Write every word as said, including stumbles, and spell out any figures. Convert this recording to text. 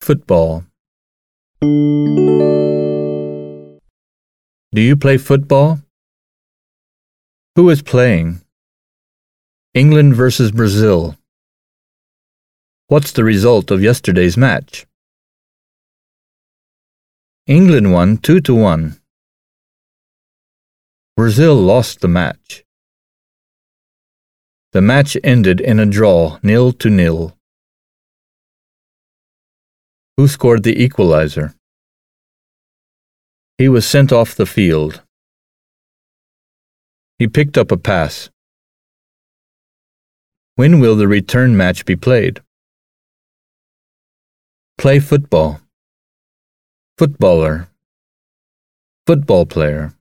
Football. Do you play football? Who is playing? England versus Brazil. What's the result of yesterday's match? England won two to one. Brazil lost the match. The match ended in a draw, nil to nil. Who scored the equalizer? He was sent off the field. He picked up a pass. When will the return match be played? Play football. Footballer. Football player.